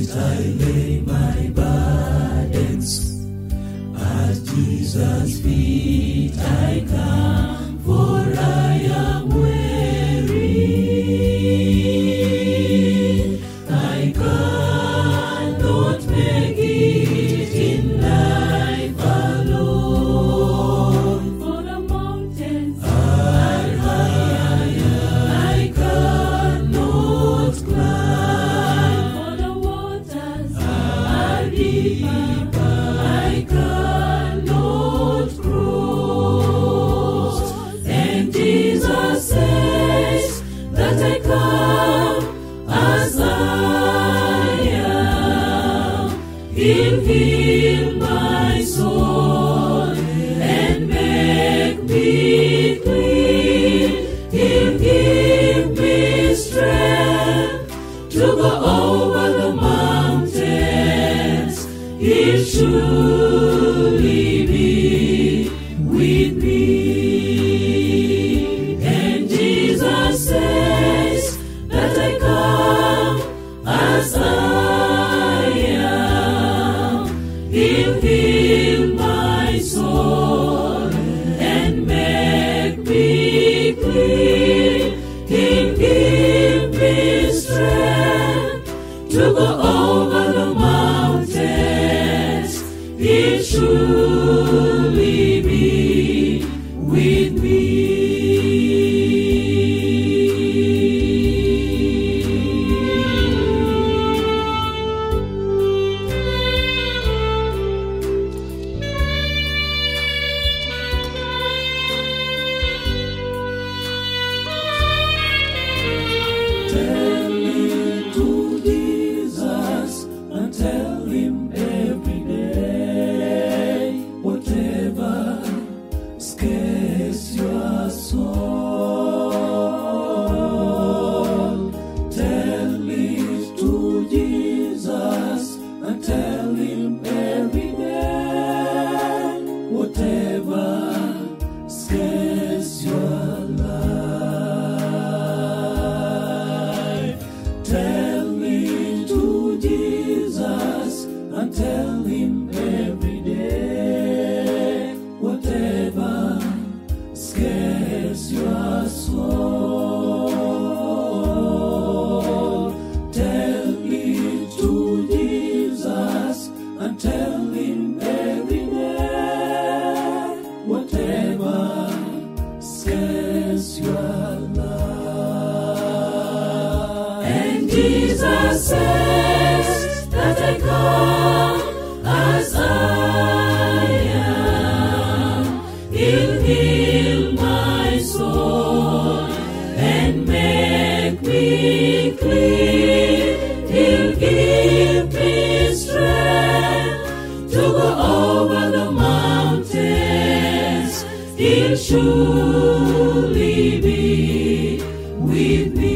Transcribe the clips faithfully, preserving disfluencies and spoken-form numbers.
feet I lay my burdens. At Jesus' feet I come, for I am weary. I cannot make it in life alone. For the mountains are higher, I cannot climb. for the waters Are deeper, I cannot cross. And Jesus says that I come as I am. He'll heal my soul and make me clean. He'll give me strength to go over the mountains. He'll surely be with me. And Jesus says that I come as I am. He'll heal my soul and make me clean. He'll give me strength to go over the mountains. He'll surely be with me. Tell him to Jesus and tell him every day whatever scares your soul. Tell it to Jesus and tell him every day whatever scares your life. Tell me to Jesus and tell him every day whatever scares your soul. Tell me to Jesus and tell him every day whatever scares your life. And Jesus says that I come as I am. He'll heal my soul and make me clean. He'll give me strength to go over the mountains. He'll surely be with me.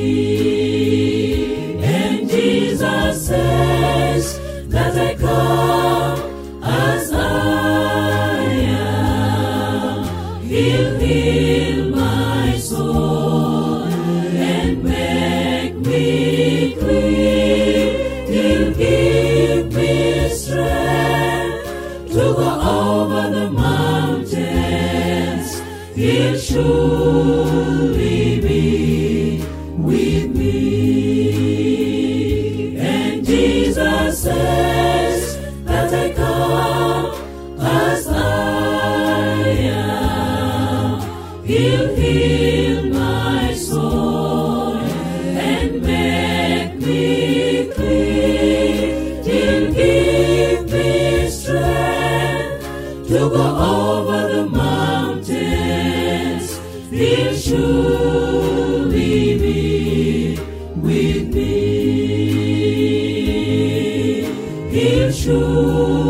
And Jesus says that I come as I am. He'll heal my soul and make me clean. He'll give me strength to go over the mountains. He'll surely be with me. And Jesus says that I come as I am. He'll heal my soul and make me clean. He'll give me strength to go over the mountains. He'll surely be with me. He'll surely